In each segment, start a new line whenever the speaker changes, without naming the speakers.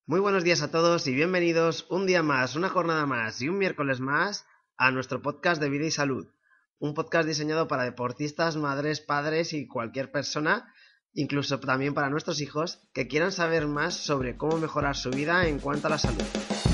Muy buenos días a todos y bienvenidos un día más, una jornada más y un miércoles más a nuestro podcast de vida y salud. Un podcast diseñado para deportistas, madres, padres y cualquier persona, incluso también para nuestros hijos, que quieran saber más sobre cómo mejorar su vida en cuanto a la salud.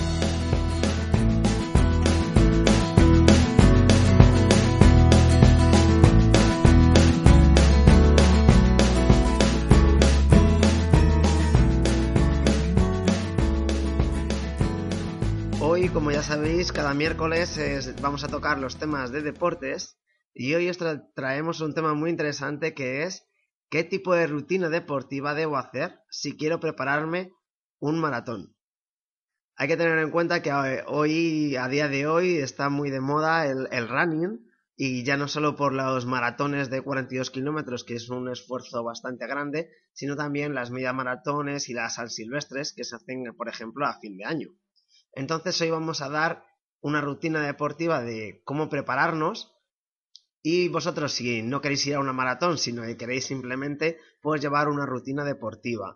Hoy, como ya sabéis, cada miércoles vamos a tocar los temas de deportes y hoy os traemos un tema muy interesante que es ¿qué tipo de rutina deportiva debo hacer si quiero prepararme un maratón? Hay que tener en cuenta que hoy, a día de hoy, está muy de moda el running y ya no solo por los maratones de 42 kilómetros, que es un esfuerzo bastante grande, sino también las media maratones y las silvestres que se hacen, por ejemplo, a fin de año. Entonces hoy vamos a dar una rutina deportiva de cómo prepararnos y vosotros si no queréis ir a una maratón, sino que queréis simplemente pues llevar una rutina deportiva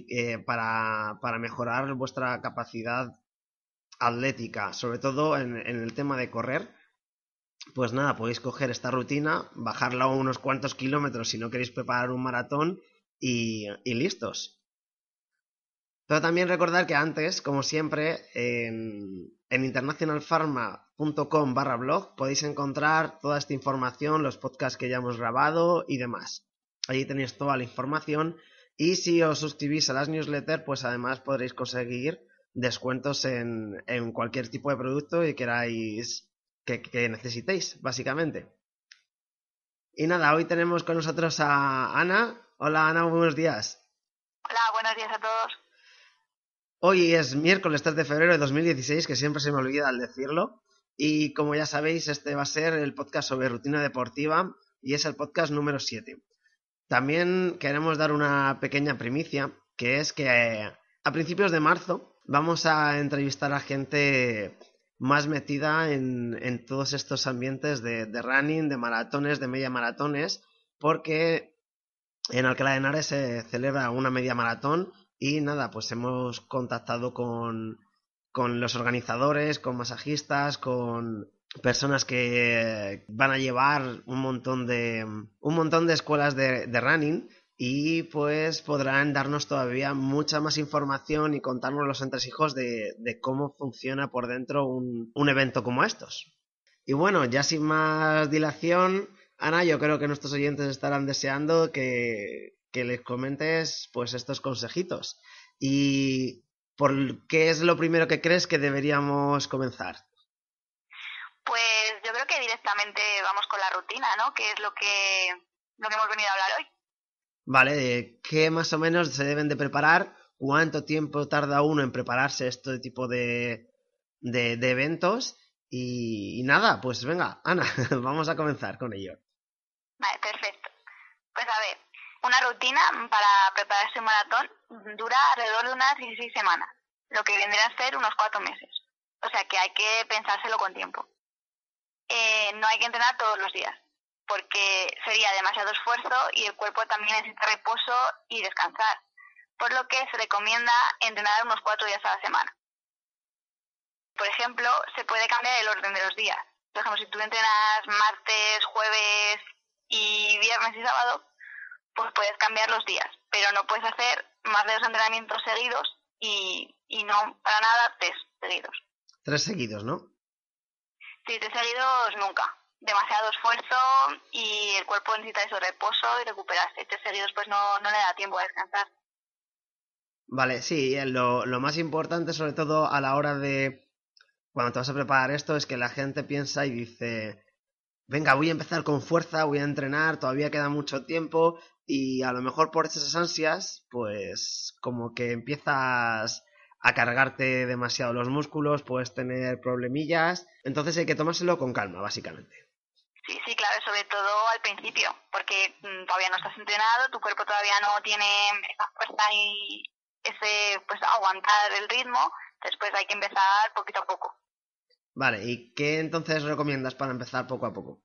para mejorar vuestra capacidad atlética, sobre todo en el tema de correr. Pues nada, podéis coger esta rutina, bajarla unos cuantos kilómetros si no queréis preparar un maratón y listos. Pero también recordar que antes, como siempre, en internationalpharma.com/blog podéis encontrar toda esta información, los podcasts que ya hemos grabado y demás. Allí tenéis toda la información y si os suscribís a las newsletters, pues además podréis conseguir descuentos en cualquier tipo de producto que queráis, que necesitéis, básicamente. Y nada, hoy tenemos con nosotros a Ana. Hola Ana, buenos días.
Hola, buenos días a todos.
Hoy es miércoles 3 de febrero de 2016, que siempre se me olvida al decirlo. Y como ya sabéis, este va a ser el podcast sobre rutina deportiva y es el podcast número 7. También queremos dar una pequeña primicia, que es que a principios de marzo vamos a entrevistar a gente más metida en todos estos ambientes de running, de maratones, de media maratones, porque en Alcalá de Henares se celebra una media maratón y nada, pues hemos contactado con los organizadores, con masajistas, con personas que van a llevar un montón de escuelas de running y pues podrán darnos todavía mucha más información y contarnos los entresijos de cómo funciona por dentro un evento como estos. Y bueno, ya sin más dilación, Ana, yo creo que nuestros oyentes estarán deseando que les comentes pues estos consejitos. ¿Y por qué es lo primero que crees que deberíamos comenzar?
Pues yo creo que directamente vamos con la rutina, ¿no? Que es lo que hemos venido a hablar hoy.
Vale, ¿qué más o menos se deben de preparar? ¿Cuánto tiempo tarda uno en prepararse este tipo de eventos? Y nada, pues venga, Ana, vamos a comenzar con ello.
Vale, perfecto. Pues a ver, una rutina para prepararse un maratón dura alrededor de unas 16 semanas, lo que vendría a ser unos 4 meses. O sea que hay que pensárselo con tiempo. No hay que entrenar todos los días, porque sería demasiado esfuerzo y el cuerpo también necesita reposo y descansar, por lo que se recomienda entrenar unos 4 días a la semana. Por ejemplo, se puede cambiar el orden de los días. Por ejemplo, si tú entrenas martes, jueves y viernes y sábado, pues puedes cambiar los días, pero no puedes hacer más de 2 entrenamientos seguidos y no para nada 3 seguidos.
3 seguidos, ¿no?
Sí, 3 seguidos nunca. Demasiado esfuerzo y el cuerpo necesita eso, reposo y recuperarse. 3 seguidos pues no le da tiempo a descansar.
Vale, sí, lo más importante sobre todo a la hora de cuando te vas a preparar esto es que la gente piensa y dice, venga, voy a empezar con fuerza, voy a entrenar, todavía queda mucho tiempo y a lo mejor por esas ansias, pues como que empiezas a cargarte demasiado los músculos, puedes tener problemillas, entonces hay que tomárselo con calma, básicamente.
Sí, claro, sobre todo al principio, porque todavía no estás entrenado, tu cuerpo todavía no tiene esa fuerza y ese, pues aguantar el ritmo, después hay que empezar poquito a poco.
Vale, ¿y qué entonces recomiendas para empezar poco a poco?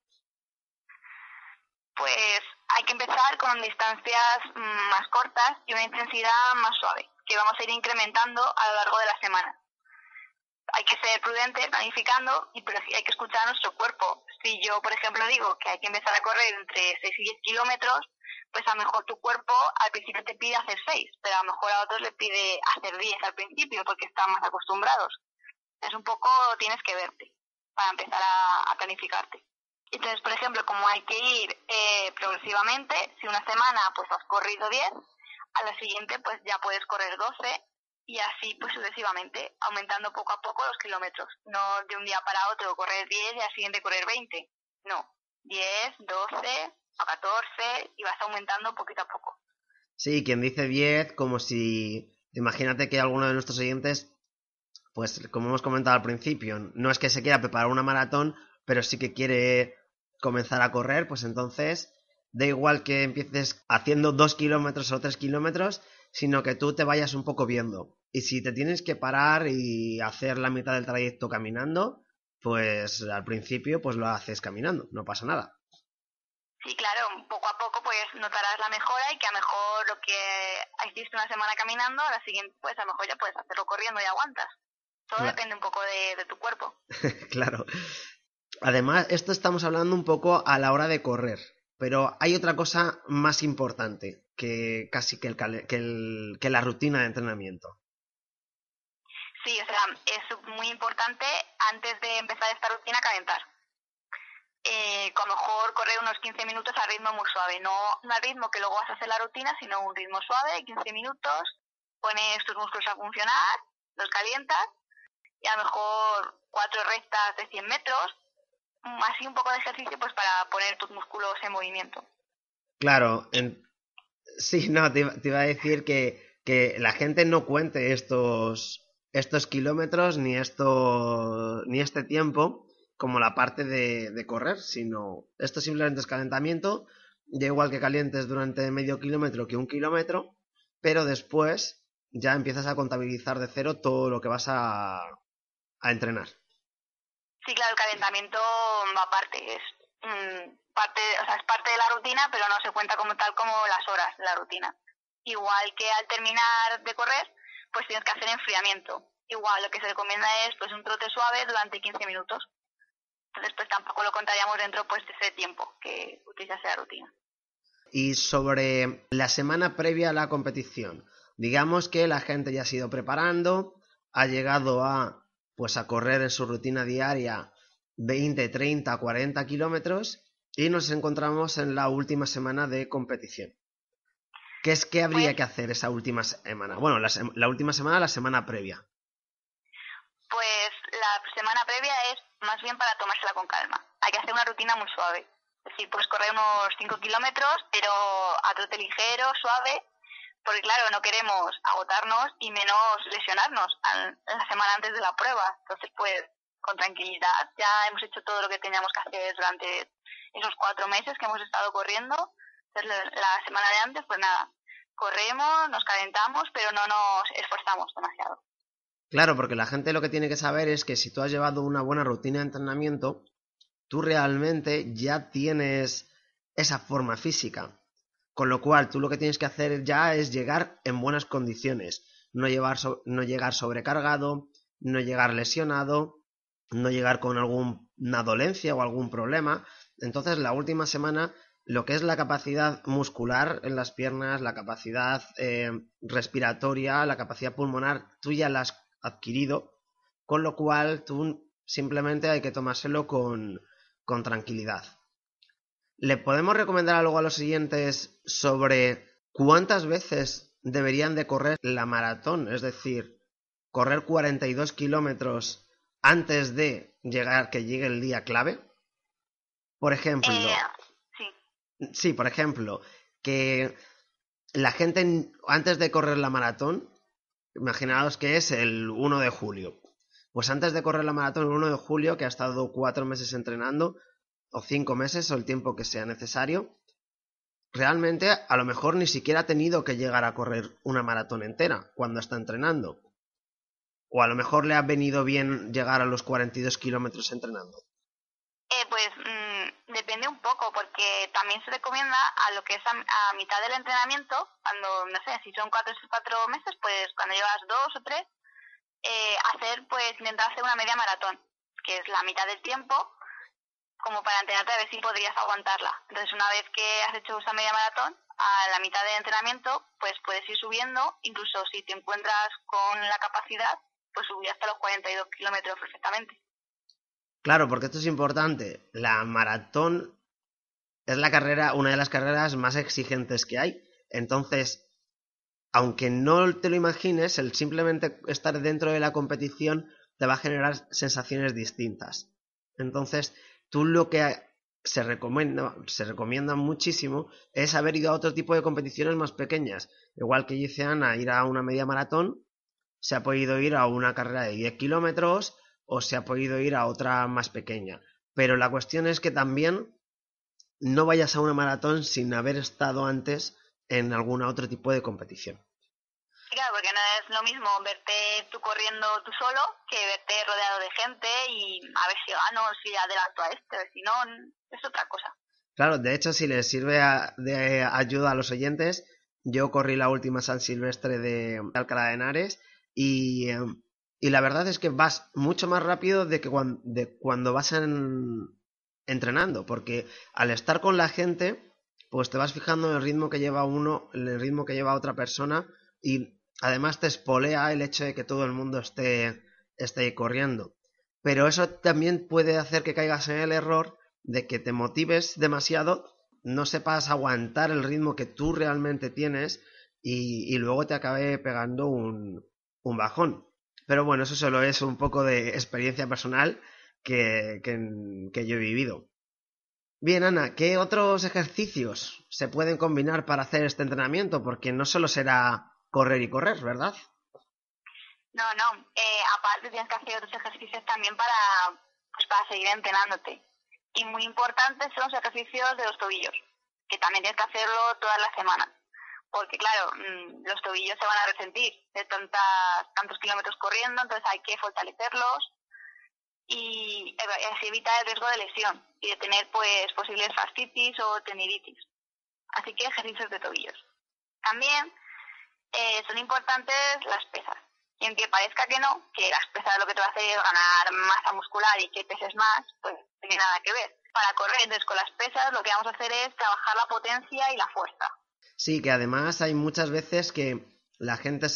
Pues hay que empezar con distancias más cortas y una intensidad más suave. que vamos a ir incrementando a lo largo de la semana. Hay que ser prudente planificando, pero sí hay que escuchar a nuestro cuerpo. Si yo, por ejemplo, digo que hay que empezar a correr entre 6 y 10 kilómetros, pues a lo mejor tu cuerpo al principio te pide hacer 6, pero a lo mejor a otros le pide hacer 10 al principio porque están más acostumbrados. Es un poco, tienes que verte para empezar a planificarte. Entonces, por ejemplo, como hay que ir progresivamente, si una semana pues has corrido 10, a la siguiente pues ya puedes correr 12 y así pues sucesivamente, aumentando poco a poco los kilómetros. No de un día para otro correr 10 y al siguiente correr 20. No, 10, 12 a 14 y vas aumentando poquito a poco.
Sí, quien dice 10, como si... Imagínate que alguno de nuestros oyentes, pues como hemos comentado al principio, no es que se quiera preparar una maratón, pero sí que quiere comenzar a correr, pues entonces da igual que empieces haciendo 2 kilómetros o 3 kilómetros, sino que tú te vayas un poco viendo. Y si te tienes que parar y hacer la mitad del trayecto caminando, pues al principio pues lo haces caminando, no pasa nada.
Sí, claro, poco a poco pues notarás la mejora y que a lo mejor lo que hiciste una semana caminando, a la siguiente pues a lo mejor ya puedes hacerlo corriendo y aguantas. Todo depende un poco de tu cuerpo.
Claro. Además, esto estamos hablando un poco a la hora de correr, pero hay otra cosa más importante que casi que la rutina de entrenamiento.
Sí, o sea, es muy importante antes de empezar esta rutina calentar. A lo mejor correr unos 15 minutos a ritmo muy suave, no al ritmo que luego vas a hacer la rutina, sino un ritmo suave, 15 minutos, pones tus músculos a funcionar, los calientas y a lo mejor 4 rectas de 100 metros, así un poco de ejercicio pues para poner tus músculos en movimiento.
Claro, sí, no, te iba a decir que la gente no cuente estos kilómetros ni este tiempo como la parte de correr, sino esto simplemente es calentamiento, da igual que calientes durante medio kilómetro que un kilómetro, pero después ya empiezas a contabilizar de cero todo lo que vas a entrenar.
Sí, claro, el calentamiento va aparte, es parte de la rutina, pero no se cuenta como tal como las horas de la rutina. Igual que al terminar de correr, pues tienes que hacer enfriamiento. Igual lo que se recomienda es pues un trote suave durante 15 minutos. Entonces pues tampoco lo contaríamos dentro pues de ese tiempo que utilizas la rutina.
Y sobre la semana previa a la competición, digamos que la gente ya se ha ido preparando, ha llegado a correr en su rutina diaria 20, 30, 40 kilómetros y nos encontramos en la última semana de competición. ¿Qué habría que hacer esa última semana? Bueno, la última semana, la semana previa.
Pues la semana previa es más bien para tomársela con calma. Hay que hacer una rutina muy suave. Es decir, puedes correr unos 5 kilómetros, pero a trote ligero, suave, porque claro, no queremos agotarnos y menos lesionarnos la semana antes de la prueba. Entonces, pues, con tranquilidad, ya hemos hecho todo lo que teníamos que hacer durante esos 4 meses que hemos estado corriendo. Entonces, la semana de antes, pues nada, corremos, nos calentamos, pero no nos esforzamos demasiado.
Claro, porque la gente lo que tiene que saber es que si tú has llevado una buena rutina de entrenamiento, tú realmente ya tienes esa forma física. Con lo cual, tú lo que tienes que hacer ya es llegar en buenas condiciones. No llegar sobrecargado, no llegar lesionado, no llegar con alguna dolencia o algún problema. Entonces, la última semana, lo que es la capacidad muscular en las piernas, la capacidad respiratoria, la capacidad pulmonar, tú ya la has adquirido. Con lo cual, tú simplemente hay que tomárselo con tranquilidad. ¿Le podemos recomendar algo a los siguientes sobre cuántas veces deberían de correr la maratón? Es decir, correr 42 kilómetros antes de que llegue el día clave. Por ejemplo, sí, por ejemplo, que la gente antes de correr la maratón, imaginaos que es el 1 de julio. Pues antes de correr la maratón el 1 de julio, que ha estado 4 meses entrenando, o 5 meses, o el tiempo que sea necesario, realmente a lo mejor ni siquiera ha tenido que llegar a correr una maratón entera cuando está entrenando. O a lo mejor le ha venido bien llegar a los 42 kilómetros entrenando.
Pues depende un poco. ojo, porque también se recomienda a lo que es a mitad del entrenamiento, cuando, no sé, si son 4 meses, pues cuando llevas 2 o 3, intentar hacer una media maratón, que es la mitad del tiempo, como para entrenarte a ver si podrías aguantarla. Entonces, una vez que has hecho esa media maratón, a la mitad del entrenamiento, pues puedes ir subiendo, incluso si te encuentras con la capacidad, pues subir hasta los 42 kilómetros perfectamente.
Claro, porque esto es importante. La maratón es una de las carreras más exigentes que hay. Entonces, aunque no te lo imagines, el simplemente estar dentro de la competición te va a generar sensaciones distintas. Entonces, tú lo que se recomienda muchísimo es haber ido a otro tipo de competiciones más pequeñas. Igual que dice Ana, ir a una media maratón, se ha podido ir a una carrera de 10 kilómetros o se ha podido ir a otra más pequeña. Pero la cuestión es que también no vayas a una maratón sin haber estado antes en algún otro tipo de competición.
Claro, porque no es lo mismo verte tú corriendo tú solo que verte rodeado de gente y a ver si gano, si adelanto a si no, es otra cosa.
Claro, de hecho, si les sirve de ayuda a los oyentes, yo corrí la última San Silvestre de Alcalá de Henares y, y la verdad es que vas mucho más rápido de cuando vas entrenando, porque al estar con la gente, pues te vas fijando en el ritmo que lleva uno, en el ritmo que lleva otra persona y además te espolea el hecho de que todo el mundo esté corriendo. Pero eso también puede hacer que caigas en el error de que te motives demasiado, no sepas aguantar el ritmo que tú realmente tienes y luego te acabe pegando un bajón. Pero bueno, eso solo es un poco de experiencia personal que yo he vivido. Bien, Ana, ¿qué otros ejercicios se pueden combinar para hacer este entrenamiento? Porque no solo será correr y correr, ¿verdad?
No, aparte tienes que hacer otros ejercicios también para seguir entrenándote. Y muy importantes son los ejercicios de los tobillos, que también tienes que hacerlo todas las semanas. Porque claro, los tobillos se van a resentir de tantos kilómetros corriendo, entonces hay que fortalecerlos y así evitar el riesgo de lesión y de tener pues posibles fascitis o tendinitis. Así que ejercicios de tobillos. También son importantes las pesas. Y aunque parezca que no, que las pesas lo que te va a hacer es ganar masa muscular y que peses más, pues no tiene nada que ver. Para correr, entonces con las pesas lo que vamos a hacer es trabajar la potencia y la fuerza.
Sí, que además hay muchas veces que la gente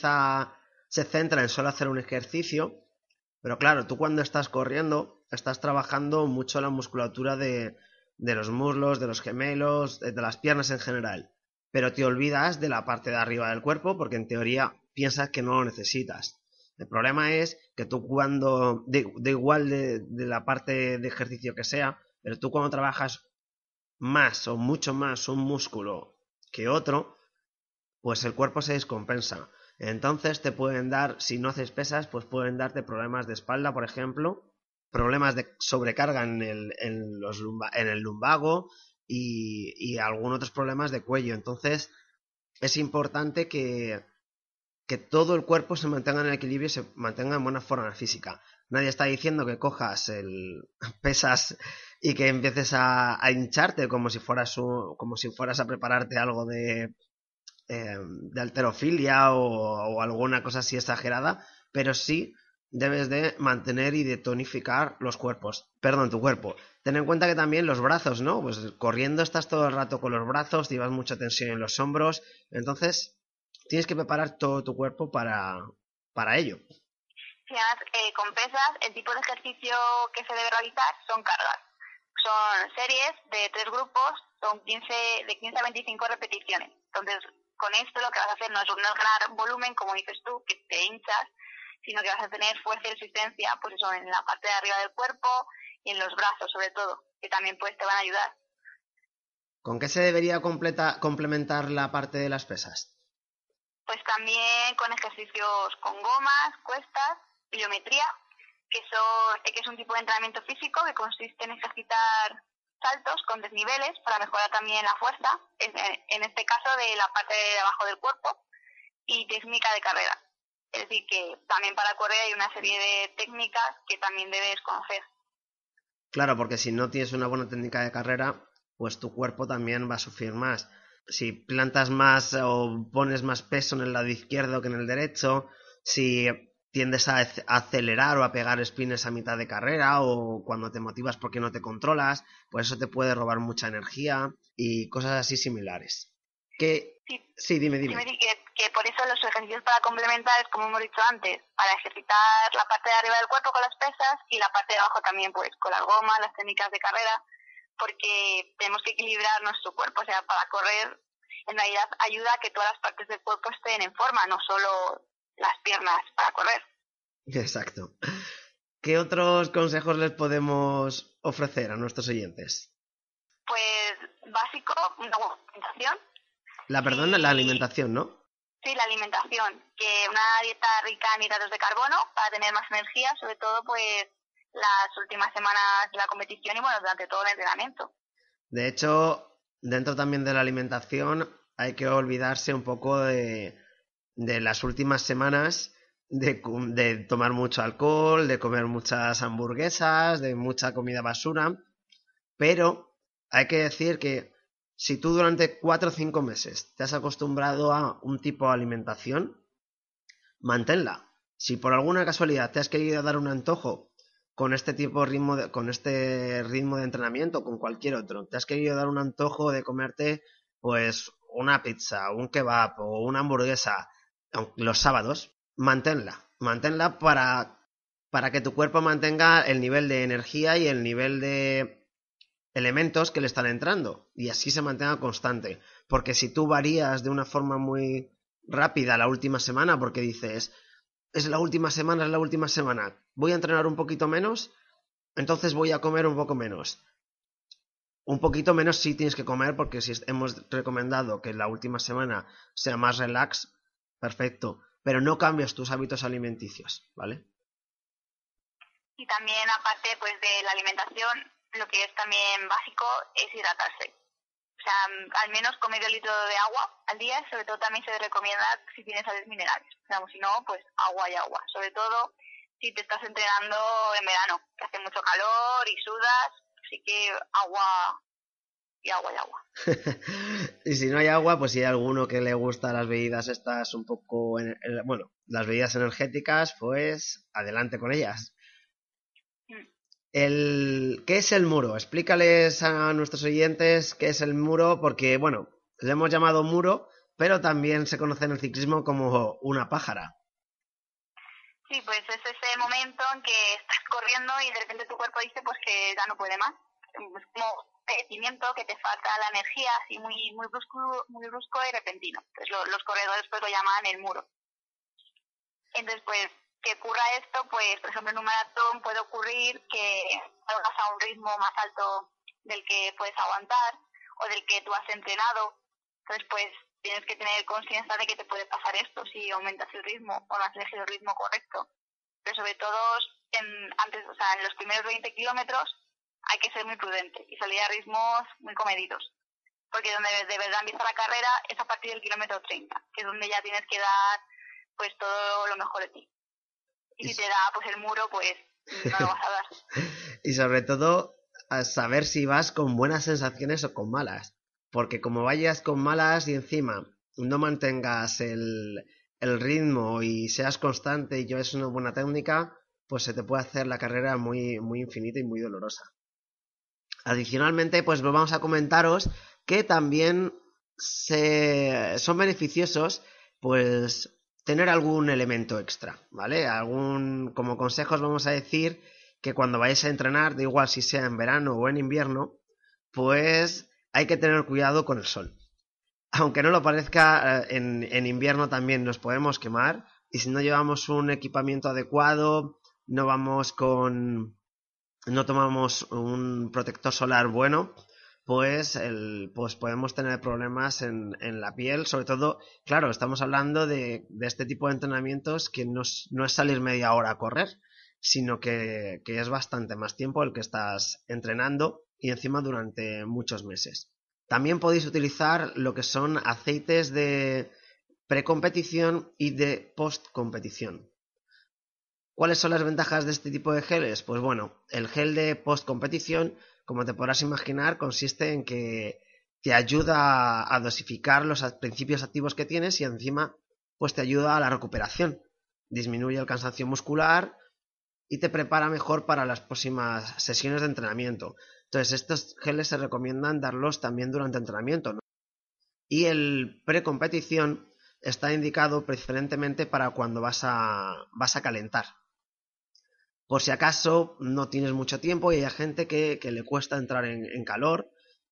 se centra en solo hacer un ejercicio, pero claro, tú cuando estás corriendo estás trabajando mucho la musculatura de los muslos, de los gemelos, de las piernas en general, pero te olvidas de la parte de arriba del cuerpo porque en teoría piensas que no lo necesitas. El problema es que tú de igual de la parte de ejercicio que sea, pero tú cuando trabajas más o mucho más un músculo que otro, pues el cuerpo se descompensa. Entonces te pueden dar, si no haces pesas, pues pueden darte problemas de espalda, por ejemplo, problemas de sobrecarga en el lumbago y algunos otros problemas de cuello. Entonces es importante que todo el cuerpo se mantenga en equilibrio y se mantenga en buena forma física. Nadie está diciendo que cojas pesas y que empieces a hincharte como si fueras a prepararte algo de halterofilia o alguna cosa así exagerada, pero sí debes de mantener y de tonificar tu cuerpo. Ten en cuenta que también los brazos, ¿no? Pues corriendo estás todo el rato con los brazos, llevas mucha tensión en los hombros, entonces tienes que preparar todo tu cuerpo para ello.
Sí, además, con pesas, el tipo de ejercicio que se debe realizar son cargas. Son series de 3 grupos, de 15 a 25 repeticiones. Entonces, con esto lo que vas a hacer no es ganar volumen, como dices tú, que te hinchas, sino que vas a tener fuerza y resistencia, pues eso, en la parte de arriba del cuerpo y en los brazos, sobre todo, que también pues te van a ayudar.
¿Con qué se debería complementar la parte de las pesas?
Pues también con ejercicios con gomas, cuestas, pliometría, que es un tipo de entrenamiento físico que consiste en ejercitar saltos con desniveles para mejorar también la fuerza, en este caso de la parte de abajo del cuerpo, y técnica de carrera. Es decir, que también para correr hay una serie de técnicas que también debes conocer.
Claro, porque si no tienes una buena técnica de carrera, pues tu cuerpo también va a sufrir más. Si plantas más o pones más peso en el lado izquierdo que en el derecho, si tiendes a acelerar o a pegar sprints a mitad de carrera o cuando te motivas porque no te controlas, pues eso te puede robar mucha energía y cosas así similares. Sí, dime.
Sí, que por eso los ejercicios para complementar es como hemos dicho antes, para ejercitar la parte de arriba del cuerpo con las pesas y la parte de abajo también pues con las gomas, las técnicas de carrera, porque tenemos que equilibrar nuestro cuerpo, o sea, para correr en realidad ayuda a que todas las partes del cuerpo estén en forma, no solo las piernas para correr.
Exacto. ¿Qué otros consejos les podemos ofrecer a nuestros oyentes?
Pues básico, una buena alimentación.
La alimentación, ¿no?
Sí, la alimentación, que una dieta rica en hidratos de carbono para tener más energía, sobre todo pues las últimas semanas de la competición y bueno, durante todo el entrenamiento.
De hecho, dentro también de la alimentación hay que olvidarse un poco de las últimas semanas de tomar mucho alcohol, de comer muchas hamburguesas, de mucha comida basura, pero hay que decir que si tú durante 4 o 5 meses te has acostumbrado a un tipo de alimentación, manténla. Si por alguna casualidad te has querido dar un antojo con este con este ritmo de entrenamiento, con cualquier otro, te has querido dar un antojo de comerte pues una pizza, un kebab o una hamburguesa los sábados, manténla para que tu cuerpo mantenga el nivel de energía y el nivel de elementos que le están entrando y así se mantenga constante, porque si tú varías de una forma muy rápida la última semana porque dices es la última semana, voy a entrenar un poquito menos, entonces voy a comer un poco menos. Un poquito menos sí tienes que comer porque si hemos recomendado que la última semana sea más relax, perfecto, pero no cambies tus hábitos alimenticios, ¿vale?
Y también aparte pues de la alimentación, lo que es también básico es hidratarse. O sea, al menos con medio litro de agua al día, sobre todo también se recomienda si tienes sales minerales. Digamos, si no, pues agua y agua. Sobre todo si te estás entrenando en verano, que hace mucho calor y sudas, así que agua y agua y agua.
Y si no hay agua, pues si hay alguno que le gusta las bebidas estas un poco, bueno, las bebidas energéticas, pues adelante con ellas. ¿Qué es el muro? Explícales a nuestros oyentes qué es el muro, porque, bueno, le hemos llamado muro, pero también se conoce en el ciclismo como una pájara.
Sí, pues es ese momento en que estás corriendo y de repente tu cuerpo dice pues que ya no puede más. Es como padecimiento que te falta la energía, así muy brusco y repentino. Entonces los corredores pues lo llaman el muro. Entonces pues que ocurra esto, pues por ejemplo en un maratón puede ocurrir que salgas a un ritmo más alto del que puedes aguantar o del que tú has entrenado. Entonces pues tienes que tener conciencia de que te puede pasar esto si aumentas el ritmo o no has elegido el ritmo correcto. Pero sobre todo en los primeros 20 kilómetros hay que ser muy prudente y salir a ritmos muy comedidos. Porque donde de verdad empieza la carrera es a partir del kilómetro 30, que es donde ya tienes que dar pues todo lo mejor de ti. Y si te da pues el muro, pues no lo vas a dar.
Y sobre todo, a saber si vas con buenas sensaciones o con malas. Porque como vayas con malas y encima no mantengas el ritmo y seas constante y lleves una buena técnica, pues se te puede hacer la carrera muy, muy infinita y muy dolorosa. Adicionalmente, pues vamos a comentaros que también son beneficiosos, pues tener algún elemento extra, ¿vale? Como consejos vamos a decir que cuando vayáis a entrenar, da igual si sea en verano o en invierno, pues hay que tener cuidado con el sol. Aunque no lo parezca, en invierno también nos podemos quemar y si no llevamos un equipamiento adecuado, no tomamos un protector solar bueno, pues podemos tener problemas en la piel, sobre todo, claro, estamos hablando de este tipo de entrenamientos que no es salir media hora a correr, sino que es bastante más tiempo el que estás entrenando y encima durante muchos meses. También podéis utilizar lo que son aceites de precompetición y de postcompetición. ¿Cuáles son las ventajas de este tipo de geles? Pues bueno, el gel de post-competición como te podrás imaginar, consiste en que te ayuda a dosificar los principios activos que tienes y encima pues te ayuda a la recuperación, disminuye el cansancio muscular y te prepara mejor para las próximas sesiones de entrenamiento. Entonces estos geles se recomiendan darlos también durante entrenamiento, ¿no? Y el precompetición está indicado preferentemente para cuando vas a calentar. Por si acaso no tienes mucho tiempo y hay gente que le cuesta entrar en calor,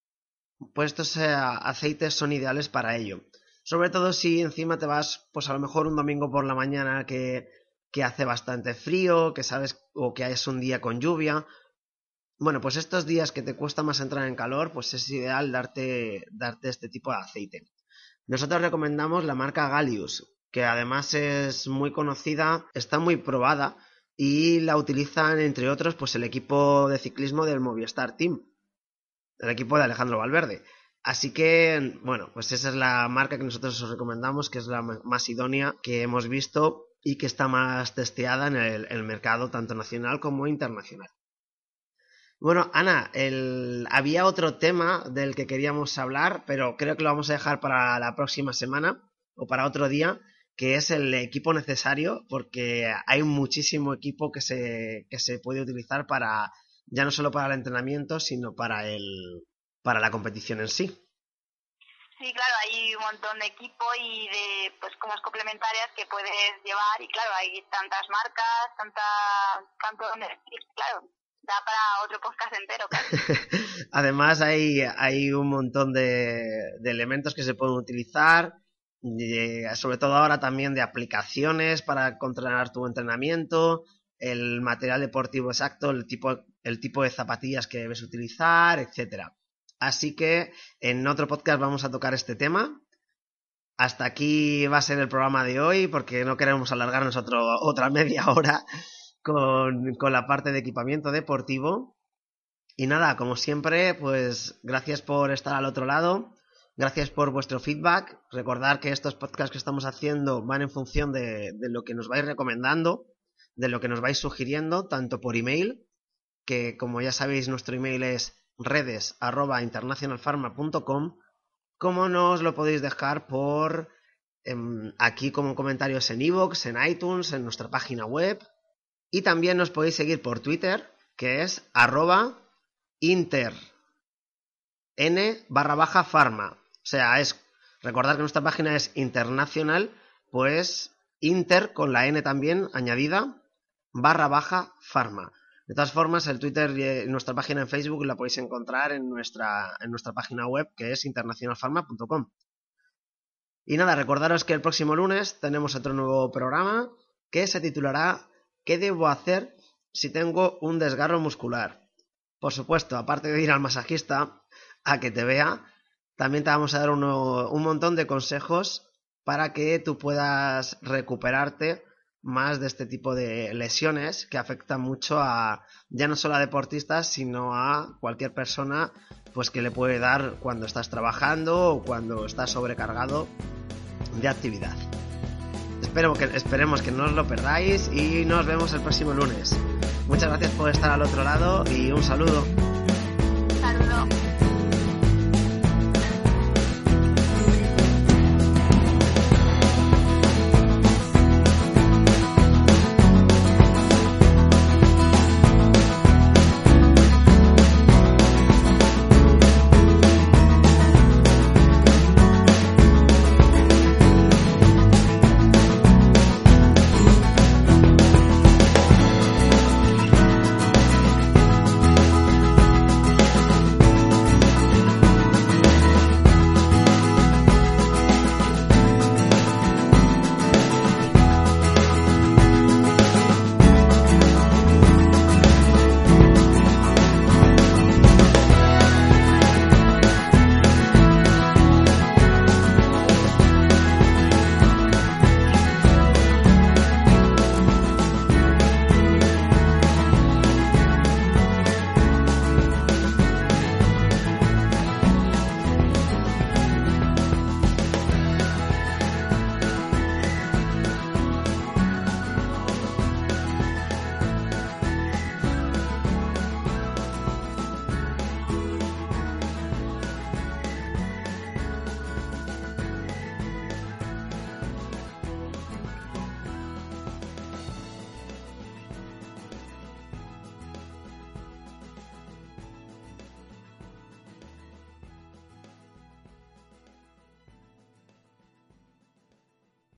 pues estos aceites son ideales para ello. Sobre todo si encima te vas, pues a lo mejor un domingo por la mañana que hace bastante frío, que sabes, o que es un día con lluvia. Bueno, pues estos días que te cuesta más entrar en calor, pues es ideal darte este tipo de aceite. Nosotros recomendamos la marca Galius, que además es muy conocida, está muy probada y la utilizan, entre otros, pues el equipo de ciclismo del Movistar Team, el equipo de Alejandro Valverde. Así que, bueno, pues esa es la marca que nosotros os recomendamos, que es la más idónea que hemos visto y que está más testeada en el mercado tanto nacional como internacional. Bueno, Ana, había otro tema del que queríamos hablar, pero creo que lo vamos a dejar para la próxima semana o para otro día, que es el equipo necesario, porque hay muchísimo equipo que se puede utilizar para, ya no solo para el entrenamiento, sino para la competición en sí.
Sí, claro, hay un montón de equipo y de pues cosas complementarias que puedes llevar y claro, hay tantas marcas, tanto donde elegir, claro, da para otro podcast entero casi.
Además hay un montón de elementos que se pueden utilizar, sobre todo ahora también de aplicaciones para controlar tu entrenamiento, el material deportivo exacto, el tipo de zapatillas que debes utilizar, etcétera. Así que en otro podcast vamos a tocar este tema. Hasta aquí va a ser el programa de hoy porque no queremos alargarnos otra media hora con la parte de equipamiento deportivo. Y nada, como siempre, pues gracias por estar al otro lado. Gracias por vuestro feedback. Recordad que estos podcasts que estamos haciendo van en función de lo que nos vais recomendando, de lo que nos vais sugiriendo, tanto por email, que como ya sabéis nuestro email es redes@internationalpharma.com, como nos lo podéis dejar por aquí como comentarios en iVoox, en iTunes, en nuestra página web, y también nos podéis seguir por Twitter, que es @intern_pharma. O sea, recordad que nuestra página es internacional, pues inter con la n también añadida, _pharma. De todas formas, el Twitter y nuestra página en Facebook la podéis encontrar en nuestra página web, que es internationalpharma.com. Y nada, recordaros que el próximo lunes tenemos otro nuevo programa que se titulará ¿Qué debo hacer si tengo un desgarro muscular? Por supuesto, aparte de ir al masajista a que te vea, también te vamos a dar un montón de consejos para que tú puedas recuperarte más de este tipo de lesiones que afectan mucho a ya no solo a deportistas, sino a cualquier persona pues que le puede dar cuando estás trabajando o cuando estás sobrecargado de actividad. Esperemos que no os lo perdáis y nos vemos el próximo lunes. Muchas gracias por estar al otro lado y un saludo.
Saludo.